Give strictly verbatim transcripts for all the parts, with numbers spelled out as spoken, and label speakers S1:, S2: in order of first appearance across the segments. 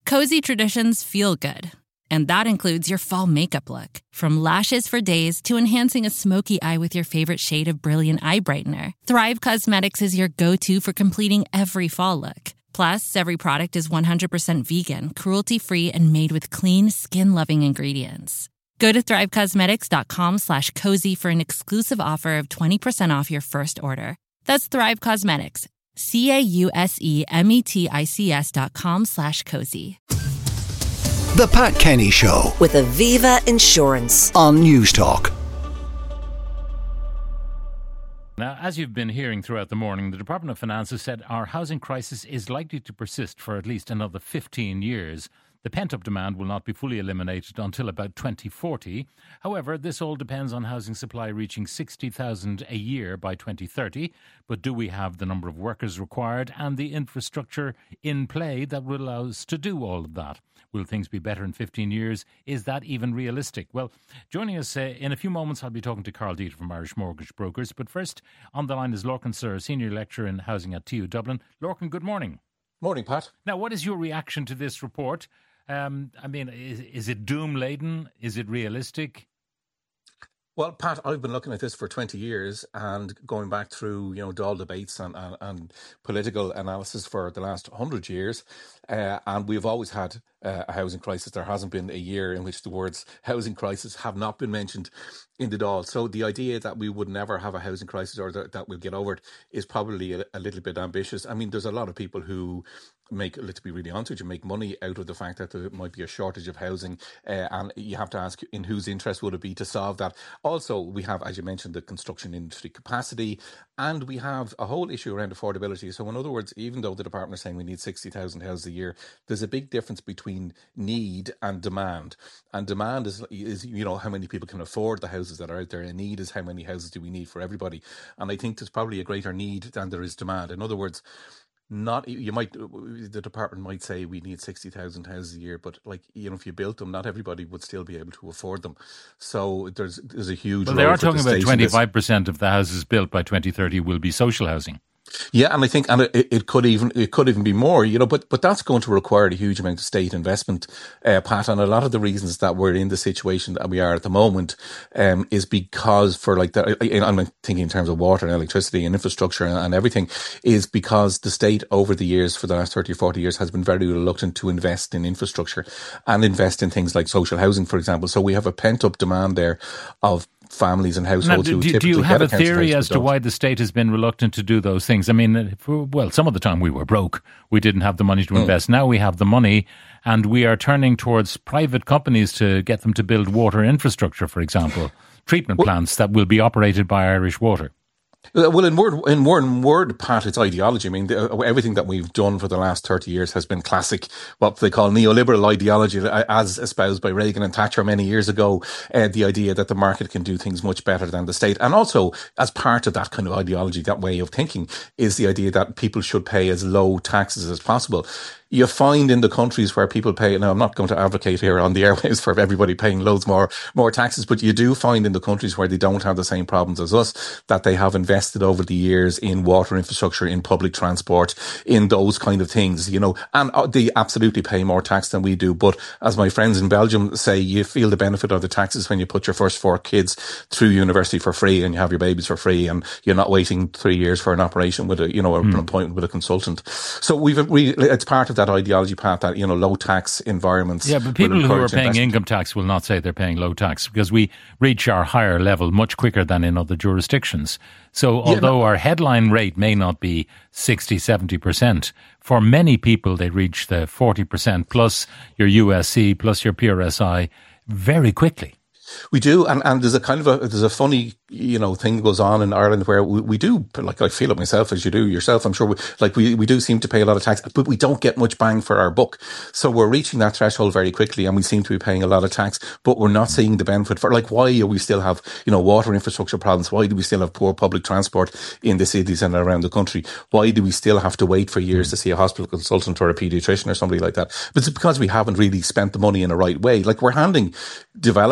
S1: Cozy traditions feel good. And that includes your fall makeup look. From lashes for days to enhancing a smoky eye with your favorite shade of brilliant eye brightener, Thrive Causemetics is your go-to for completing every fall look. Plus, every product is one hundred percent vegan, cruelty-free, and made with clean, skin-loving ingredients. Go to thrivecosmetics.com slash cozy for an exclusive offer of twenty percent off your first order. That's Thrive Cosmetics, C-A-U-S-E-M-E-T-I-C-S dot com slash cozy.
S2: The Pat Kenny Show
S3: with Aviva Insurance
S2: on News Talk.
S4: Now, as you've been hearing throughout the morning, the Department of Finance has said our housing crisis is likely to persist for at least another fifteen years. The pent-up demand will not be fully eliminated until about twenty forty. However, this all depends on housing supply reaching sixty thousand a year by twenty thirty. But do we have the number of workers required and the infrastructure in play that will allow us to do all of that? Will things be better in fifteen years? Is that even realistic? Well, joining us uh, in a few moments, I'll be talking to Carl Dieter from Irish Mortgage Brokers. But first, on the line is Lorcan Sir, Senior Lecturer in Housing at T U Dublin. Lorcan, good morning.
S5: Morning, Pat.
S4: Now, what is your reaction to this report? Um, I mean, is, is it doom-laden? Is it realistic?
S5: Well, Pat, I've been looking at this for twenty years and going back through, you know, Dáil debates and, and, and political analysis for the last hundred years. Uh, and we've always had uh, a housing crisis. There hasn't been a year in which the words housing crisis have not been mentioned in the Dáil. So the idea that we would never have a housing crisis or that, that we'll get over it is probably a, a little bit ambitious. I mean, there's a lot of people who make, let's be really honest with you, make money out of the fact that there might be a shortage of housing. Uh, and you have to ask, in whose interest would it be to solve that? Also, we have, as you mentioned, the construction industry capacity, and we have a whole issue around affordability. So in other words, even though the department is saying we need sixty thousand houses a year, there's a big difference between need and demand. And demand is, is, you know, how many people can afford the houses that are out there, and need is how many houses do we need for everybody. And I think there's probably a greater need than there is demand. In other words, not you might the department might say we need sixty thousand houses a year, but like, you know, if you built them, not everybody would still be able to afford them. So there's there's a huge.
S4: Well, they are talking about twenty-five percent of the houses built by twenty thirty will be social housing.
S5: Yeah, and I think, and it, it could even it could even be more, you know, but but that's going to require a huge amount of state investment, uh, Pat. And a lot of the reasons that we're in the situation that we are at the moment um, is because for like that, I'm thinking in terms of water and electricity and infrastructure and, and everything, is because the state over the years, for the last thirty or forty years, has been very reluctant to invest in infrastructure and invest in things like social housing, for example. So we have a pent up demand there of families and households
S4: now, do,
S5: who
S4: do,
S5: typically
S4: do you have a
S5: council
S4: theory
S5: tax
S4: as to why the state has been reluctant to do those things? I mean, for, well, some of the time we were broke. We didn't have the money to invest. Mm. Now we have the money, and we are turning towards private companies to get them to build water infrastructure, for example, treatment well, plants that will be operated by Irish Water.
S5: Well, in word, in word, in word, Pat, it's ideology. I mean, the, everything that we've done for the last thirty years has been classic, what they call neoliberal ideology, as espoused by Reagan and Thatcher many years ago. Uh, the idea that the market can do things much better than the state. And also, as part of that kind of ideology, that way of thinking, is the idea that people should pay as low taxes as possible. You find in the countries where people pay, now I'm not going to advocate here on the airwaves for everybody paying loads more, more taxes, but you do find in the countries where they don't have the same problems as us, that they have invested over the years in water infrastructure, in public transport, in those kind of things, you know, and they absolutely pay more tax than we do. But as my friends in Belgium say, you feel the benefit of the taxes when you put your first four kids through university for free and you have your babies for free and you're not waiting three years for an operation with a, you know, mm. an appointment with a consultant. So we've, we, it's part of that ideology, Pat, that, you know, low tax environments.
S4: Yeah, but people who are paying investment. income tax will not say they're paying low tax, because we reach our higher level much quicker than in other jurisdictions. So although yeah, no. our headline rate may not be sixty, seventy percent, for many people they reach the forty percent plus your U S C plus your P R S I very quickly.
S5: We do, and, and there's a kind of a there's a funny, you know, thing goes on in Ireland where we, we do, like I feel it myself, as you do yourself, I'm sure, we, like we, we do seem to pay a lot of tax, but we don't get much bang for our buck. So we're reaching that threshold very quickly and we seem to be paying a lot of tax, but we're not seeing the benefit for, like, why do we still have, you know, water infrastructure problems? Why do we still have poor public transport in the cities and around the country? Why do we still have to wait for years to see a hospital consultant or a paediatrician or somebody like that? But it's because we haven't really spent the money in the right way. Like, we're handing developers, you know,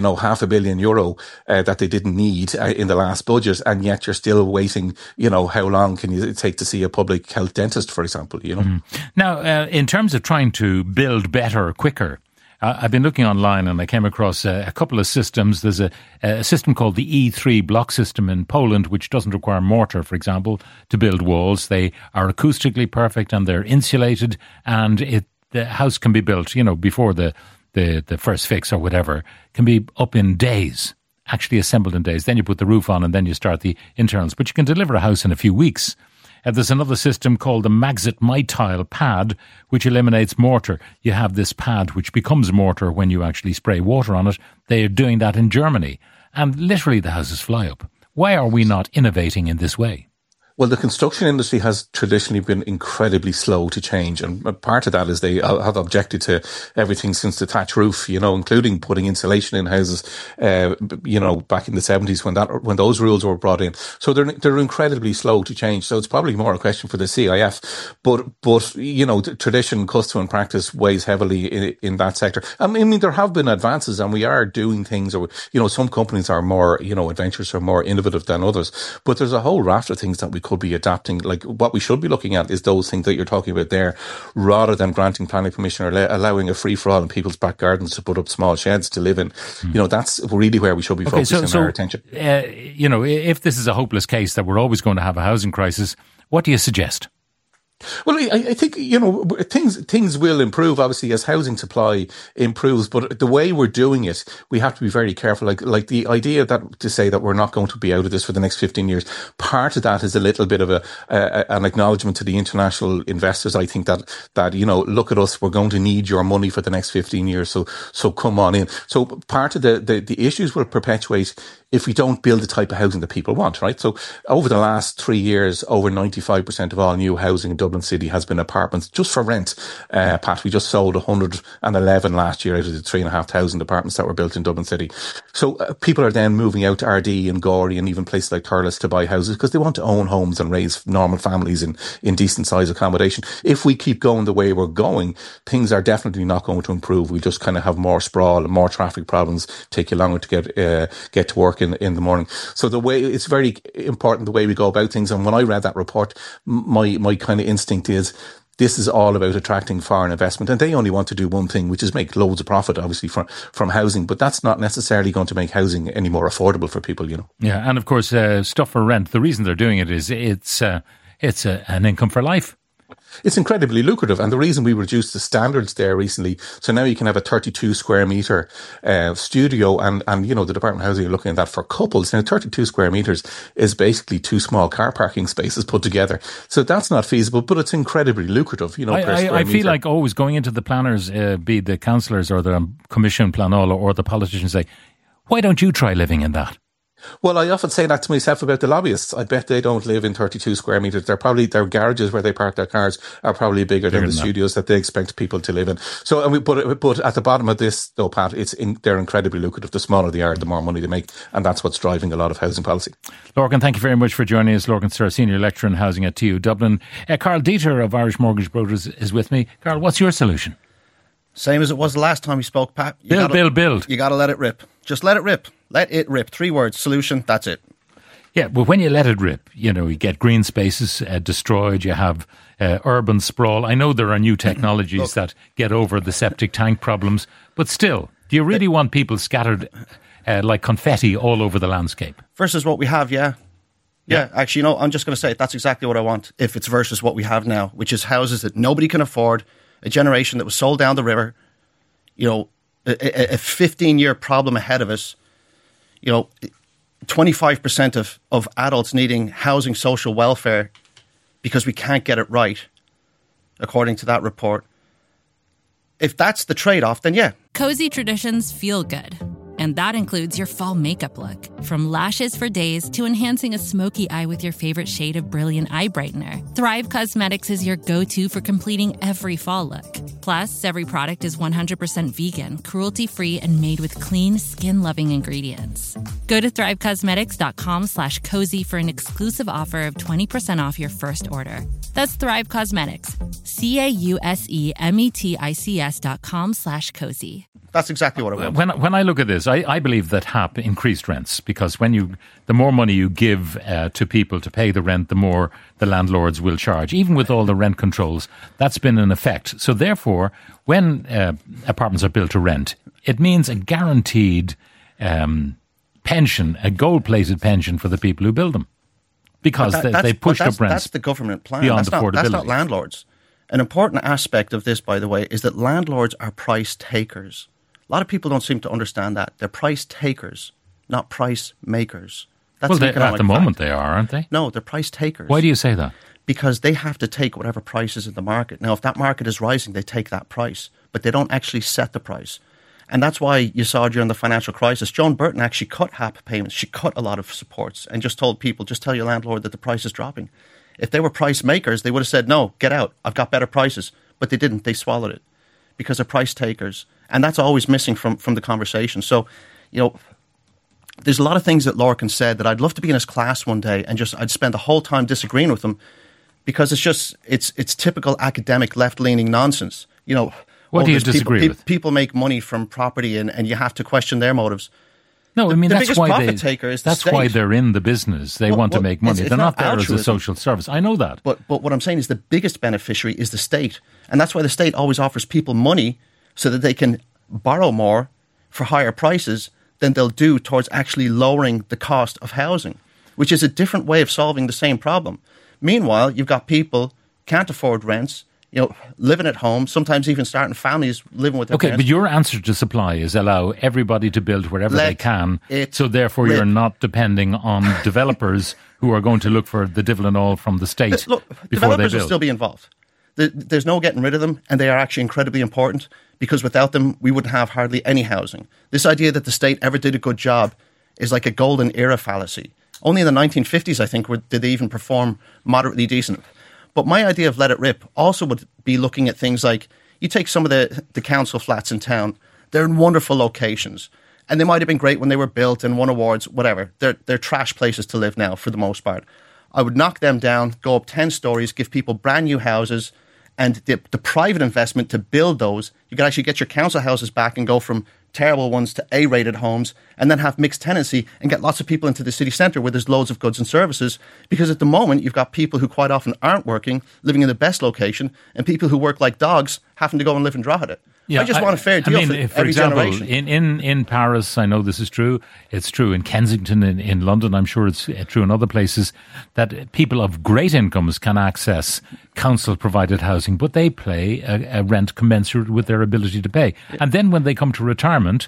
S5: know, half a billion euro uh, that they didn't need uh, in the last budget, and yet you're still waiting. You know, how long can you take to see a public health dentist, for example? You know.
S4: Mm. Now, uh, in terms of trying to build better, quicker. Uh, I've been looking online and I came across uh, a couple of systems. There's a, a system called the E three block system in Poland, which doesn't require mortar, for example, to build walls. They are acoustically perfect and they're insulated, and it, the house can be built, you know, before the, the, the first fix or whatever, can be up in days, actually assembled in days. Then you put the roof on and then you start the internals. But you can deliver a house in a few weeks. Uh, there's another system called the Maxit MyTile pad, which eliminates mortar. You have this pad which becomes mortar when you actually spray water on it. They are doing that in Germany. And literally the houses fly up. Why are we not innovating in this way?
S5: Well, the construction industry has traditionally been incredibly slow to change. And part of that is they have objected to everything since the thatch roof, you know, including putting insulation in houses, uh, you know, back in the seventies when that, when those rules were brought in. So they're, they're incredibly slow to change. So it's probably more a question for the C I F. But, but, you know, tradition, custom and practice weighs heavily in, in that sector. I mean, there have been advances and we are doing things, or, you know, some companies are more, you know, adventurous or more innovative than others. But there's a whole raft of things that we could be adapting. Like what we should be looking at is those things that you're talking about there, rather than granting planning permission or la- allowing a free for all in people's back gardens to put up small sheds to live in. Mm. You know, that's really where we should be okay, focusing so, so, our attention.
S4: Uh, you know, if this is a hopeless case that we're always going to have a housing crisis, what do you suggest?
S5: Well, I, I think, you know, things things will improve, obviously, as housing supply improves. But the way we're doing it, we have to be very careful. Like like the idea that to say that we're not going to be out of this for the next fifteen years, part of that is a little bit of a, a an acknowledgement to the international investors. I think that, that, you know, look at us, we're going to need your money for the next fifteen years. So so come on in. So part of the, the, the issues will perpetuate if we don't build the type of housing that people want, right? So over the last three years, over ninety-five percent of all new housing in Dublin City has been apartments just for rent. Uh, Pat, we just sold one hundred eleven last year out of the three and a half thousand apartments that were built in Dublin City. So uh, people are then moving out to Ardee and Gorey and even places like Thurles to buy houses because they want to own homes and raise normal families in, in decent size accommodation. If we keep going the way we're going, things are definitely not going to improve. We just kind of have more sprawl and more traffic problems, take you longer to get uh, get to work in, in the morning. So the way, it's very important the way we go about things. And when I read that report, my, my kind of instinct is this is all about attracting foreign investment. And they only want to do one thing, which is make loads of profit, obviously, from, from housing. But that's not necessarily going to make housing any more affordable for people, you know.
S4: Yeah. And of course, uh, stuff for rent, the reason they're doing it is it's, uh, it's uh, an income for life.
S5: It's incredibly lucrative, and the reason we reduced the standards there recently, so now you can have a thirty-two square metre uh, studio, and, and you know, the Department of Housing are looking at that for couples. Now, thirty-two square metres is basically two small car parking spaces put together. So that's not feasible, but it's incredibly lucrative, you know,
S4: I,
S5: per
S4: I,
S5: square
S4: I
S5: metre.
S4: feel like always going into the planners, uh, be the councillors or the Commission Planolo or the politicians, say, why don't you try living in that?
S5: Well, I often say that to myself about the lobbyists. I bet they don't live in thirty-two square metres. They're probably, their garages where they park their cars are probably bigger, bigger than the than studios that. that they expect people to live in. So, and we, but, but at the bottom of this, though, Pat, it's in, they're incredibly lucrative. The smaller they are, the more money they make. And that's what's driving a lot of housing policy.
S4: Lorcan, thank you very much for joining us. Lorcan Sir, Senior Lecturer in Housing at T U Dublin. Uh, Carl Dieter of Irish Mortgage Brokers is with me. Carl, what's your solution?
S6: Same as it was the last time we spoke, Pat. You
S4: build,
S6: gotta,
S4: build, build.
S6: You got to let it rip. Just let it rip. Let it rip. Three words. Solution. That's it.
S4: Yeah, but when you let it rip, you know, you get green spaces uh, destroyed, you have uh, urban sprawl. I know there are new technologies Look, that get over the septic tank problems, but still, do you really want people scattered uh, like confetti all over the landscape?
S6: Versus what we have, yeah. Yeah, yeah. Actually, you know, I'm just going to say it, that's exactly what I want, if it's versus what we have now, which is houses that nobody can afford, a generation that was sold down the river, you know, a fifteen-year problem ahead of us, you know, twenty-five percent of, of adults needing housing social welfare because we can't get it right, according to that report. If that's the trade-off, then yeah.
S1: Cozy traditions feel good. And that includes your fall makeup look. From lashes for days to enhancing a smoky eye with your favorite shade of brilliant eye brightener. Thrive Cosmetics is your go-to for completing every fall look. Plus, every product is one hundred percent vegan, cruelty-free, and made with clean, skin-loving ingredients. Go to thrivecosmetics.com slash cozy for an exclusive offer of twenty percent off your first order. That's Thrive Cosmetics. C-A-U-S-E-M-E-T-I-C-S dot com slash cozy.
S6: That's exactly what I want.
S4: When when I look at this, I, I believe that H A P increased rents because when you the more money you give uh, to people to pay the rent, the more the landlords will charge. Even with all the rent controls, that's been an effect. So therefore, when uh, apartments are built to rent, it means a guaranteed um, pension, a gold-plated pension for the people who build them, because
S6: that,
S4: they, they pushed up rents.
S6: That's the government plan.
S4: Beyond
S6: that's not,
S4: affordability.
S6: That's not landlords. An important aspect of this, by the way, is that landlords are price takers. A lot of people don't seem to understand that. They're price takers, not price makers. That's
S4: well, they, at the moment they are, aren't they?
S6: No, they're price takers.
S4: Why do you say that?
S6: Because they have to take whatever price is in the market. Now, if that market is rising, they take that price, but they don't actually set the price. And that's why you saw during the financial crisis, Joan Burton actually cut H A P payments. She cut a lot of supports and just told people, just tell your landlord that the price is dropping. If they were price makers, they would have said, no, get out. I've got better prices. But they didn't. They swallowed it because they're price takers. And that's always missing from, from the conversation. So, you know, there's a lot of things that Lorcan said that I'd love to be in his class one day and just I'd spend the whole time disagreeing with him because it's just, it's it's typical academic left-leaning nonsense. You know,
S4: what do you disagree
S6: people,
S4: with?
S6: People make money from property and, and you have to question their motives.
S4: No, I mean,
S6: the
S4: that's,
S6: biggest
S4: why,
S6: profit
S4: they,
S6: taker is the
S4: that's
S6: state.
S4: why they're in the business. They
S6: Well,
S4: want
S6: well,
S4: to make money.
S6: it's- it's
S4: they're not,
S6: not
S4: there as a
S6: altruism.
S4: social service. I know that.
S6: But but what I'm saying is the biggest beneficiary is the state. And that's why the state always offers people money so that they can borrow more for higher prices than they'll do towards actually lowering the cost of housing, which is a different way of solving the same problem. Meanwhile, you've got people can't afford rents, you know, living at home, sometimes even starting families living with their
S4: Okay,
S6: parents.
S4: but your answer to supply is allow everybody to build wherever
S6: Let
S4: they can.
S6: it
S4: So therefore
S6: rip.
S4: you're not depending on developers who are going to look for the divil and all from the state
S6: Look,
S4: before they
S6: developers will
S4: build.
S6: still be involved. The- There's no getting rid of them, and they are actually incredibly important because without them, we wouldn't have hardly any housing. This idea that the state ever did a good job is like a golden era fallacy. Only in the nineteen fifties, I think, were, did they even perform moderately decent. But my idea of let it rip also would be looking at things like, you take some of the, the council flats in town, they're in wonderful locations. And they might have been great when they were built and won awards, whatever. They're, they're trash places to live now for the most part. I would knock them down, go up ten stories, give people brand new houses, and the, the private investment to build those, you could actually get your council houses back and go from terrible ones to A-rated homes and then have mixed tenancy and get lots of people into the city centre where there's loads of goods and services. Because at the moment, you've got people who quite often aren't working, living in the best location, and people who work like dogs having to go and live in Drogheda. I just want a fair deal
S4: I mean,
S6: for,
S4: if, for
S6: every
S4: example,
S6: generation.
S4: In, in, in Paris, I know this is true. It's true in Kensington, in, in London. I'm sure it's true in other places that people of great incomes can access council-provided housing, but they pay a, a rent commensurate with their ability to pay. Yeah. And then when they come to retirement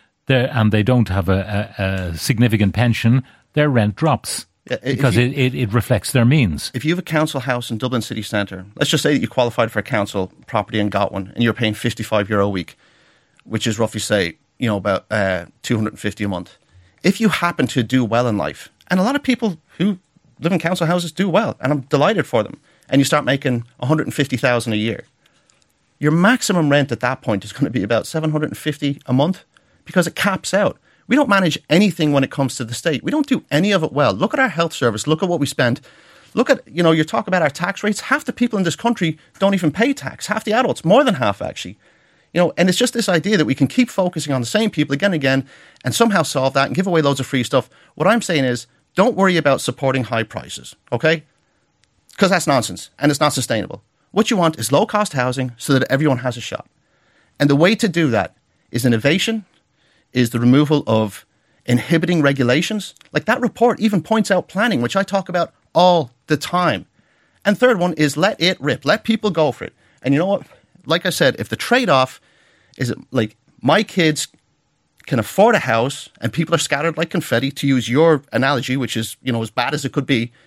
S4: and they don't have a, a, a significant pension, their rent drops. Yeah, because you, it, it, it reflects their means.
S6: If you have a council house in Dublin city centre, let's just say that you qualified for a council property and got one, and you're paying fifty-five euro a week, which is roughly, say, you know, about uh, two hundred fifty a month. If you happen to do well in life, and a lot of people who live in council houses do well, and I'm delighted for them, and you start making one hundred fifty thousand a year, your maximum rent at that point is going to be about seven hundred fifty a month because it caps out. We don't manage anything when it comes to the state. We don't do any of it well. Look at our health service. Look at what we spend. Look at, you know, you talk about our tax rates. Half the people in this country don't even pay tax. Half the adults, more than half actually. You know, and it's just this idea that we can keep focusing on the same people again and again and somehow solve that and give away loads of free stuff. What I'm saying is don't worry about supporting high prices, okay? Because that's nonsense and it's not sustainable. What you want is low-cost housing so that everyone has a shot. And the way to do that is innovation, is the removal of inhibiting regulations. Like that report even points out planning, which I talk about all the time. And third one is let it rip. Let people go for it. And you know what? Like I said, if the trade-off is like my kids can afford a house and people are scattered like confetti, to use your analogy, which is, you know, as bad as it could be,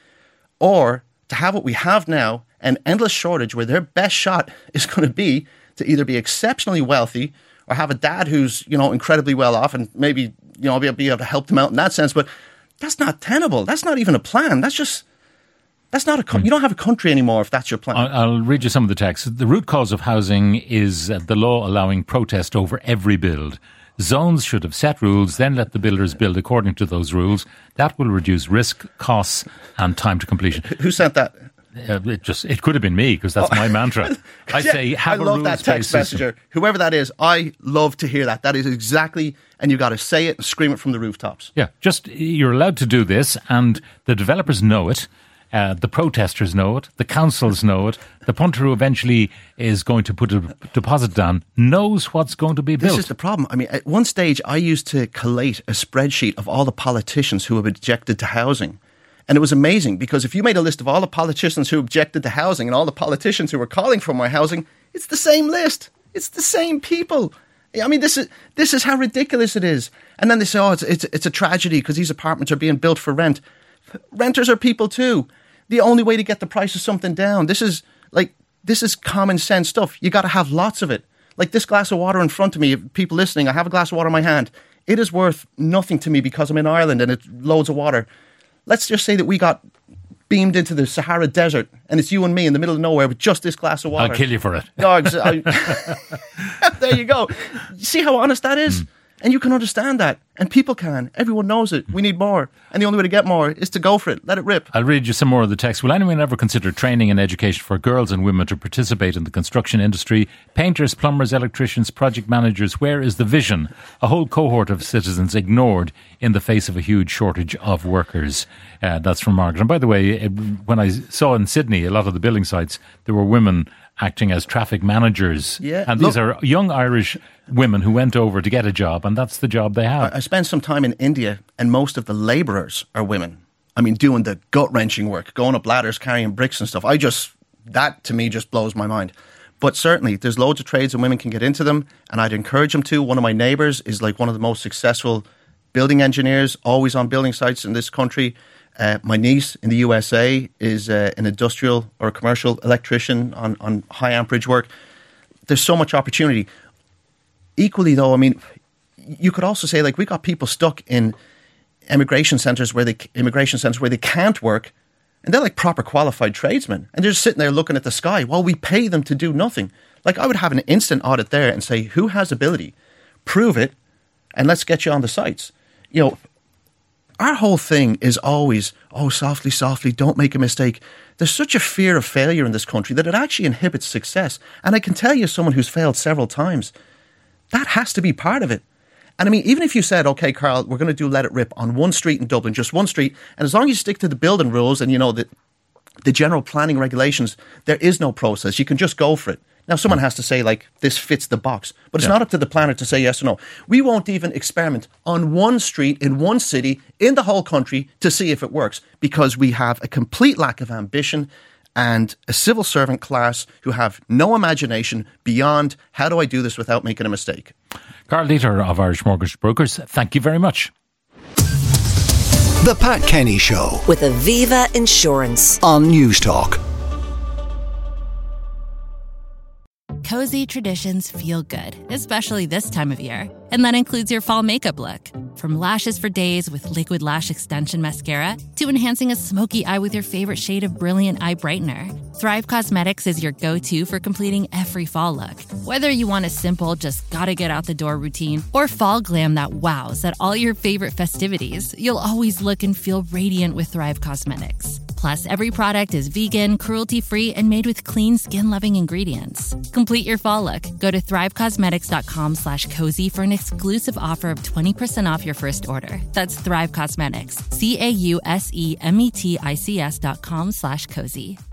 S6: or to have what we have now, an endless shortage where their best shot is going to be to either be exceptionally wealthy or have a dad who's, you know, incredibly well off and maybe, you know, be able to help them out in that sense. But that's not tenable. That's not even a plan. That's just, that's not a, co- you don't have a country anymore if that's your plan.
S4: I'll, I'll read you some of the text. The root cause of housing is uh, the law allowing protest over every build. Zones should have set rules, then let the builders build according to those rules. That will reduce risk, costs and time to completion.
S6: Who sent that?
S4: Uh, it just it could have been me because that's my mantra. I
S6: Yeah,
S4: say have
S6: I
S4: a
S6: love that text messenger.
S4: system.
S6: Whoever that is, I love to hear that. That is exactly, and you got to say it and scream it from the rooftops.
S4: Yeah, just you're allowed to do this, and the developers know it. Uh, the protesters know it. The councils know it. The punter who eventually is going to put a deposit down knows what's going to be built.
S6: This is the problem. I mean, at one stage, I used to collate a spreadsheet of all the politicians who have objected to housing. And it was amazing because if you made a list of all the politicians who objected to housing and all the politicians who were calling for more housing, it's the same list. It's the same people. I mean, this is this is how ridiculous it is. And then they say, oh, it's it's, it's a tragedy because these apartments are being built for rent. Renters are people too. The only way to get the price of something down. This is like this is common sense stuff. You got to have lots of it. Like this glass of water in front of me. People listening, I have a glass of water in my hand. It is worth nothing to me because I'm in Ireland and it's loads of water. Let's just say that we got beamed into the Sahara Desert and it's you and me in the middle of nowhere with just this glass of water.
S4: I'll kill you for it.
S6: No, I, there you go. You see how honest that is? Mm. And you can understand that. And people can. Everyone knows it. We need more. And the only way to get more is to go for it. Let it rip.
S4: I'll read you some more of the text. Will anyone ever consider training and education for girls and women to participate in the construction industry? Painters, plumbers, electricians, project managers. Where is the vision? A whole cohort of citizens ignored in the face of a huge shortage of workers. Uh, that's from Margaret. And by the way, it, when I saw in Sydney, a lot of the building sites, there were women acting as traffic managers.
S6: Yeah.
S4: And these Look, are young Irish women who went over to get a job, and that's the job they have.
S6: I, I spent some time in India, and most of the labourers are women. I mean, doing the gut-wrenching work, going up ladders, carrying bricks and stuff. I just, that to me just blows my mind. But certainly, there's loads of trades and women can get into them, and I'd encourage them to. One of my neighbours is like one of the most successful building engineers, always on building sites in this country. Uh, my niece in the U S A is uh, an industrial or commercial electrician on, on high amperage work. There's so much opportunity. Equally, though, I mean, you could also say, like, we got people stuck in immigration centres where they immigration centres where they can't work, and they're like proper qualified tradesmen, and they're just sitting there looking at the sky while we pay them to do nothing. Like, I would have an instant audit there and say, who has ability? Prove it, and let's get you on the sites. You know, our whole thing is always, oh, softly, softly, don't make a mistake. There's such a fear of failure in this country that it actually inhibits success. And I can tell you, as someone who's failed several times, that has to be part of it. And I mean, even if you said, okay, Carl, we're going to do Let It Rip on one street in Dublin, just one street, and as long as you stick to the building rules and, you know, the, the general planning regulations, there is no process. You can just go for it. Now, someone has to say, like, this fits the box. But it's yeah. not up to the planner to say yes or no. We won't even experiment on one street in one city in the whole country to see if it works because we have a complete lack of ambition and a civil servant class who have no imagination beyond how do I do this without making a mistake.
S4: Carl Dieter of Irish Mortgage Brokers, thank you very much.
S2: The Pat Kenny Show
S3: with Aviva Insurance
S2: on News Talk.
S1: Cozy traditions feel good, especially this time of year. And that includes your fall makeup look. From lashes for days with Liquid Lash Extension Mascara to enhancing a smoky eye with your favorite shade of Brilliant Eye Brightener, Thrive Causemetics is your go-to for completing every fall look. Whether you want a simple, just gotta get out the door routine, or fall glam that wows at all your favorite festivities, you'll always look and feel radiant with Thrive Causemetics. Plus, every product is vegan, cruelty-free, and made with clean, skin-loving ingredients. Complete your fall look. Go to thrivecosmetics.com slash cozy for an exclusive offer of twenty percent off your first order. That's Thrive Causemetics. C-A-U-S-E-M-E-T-I-C-S dot com slash cozy.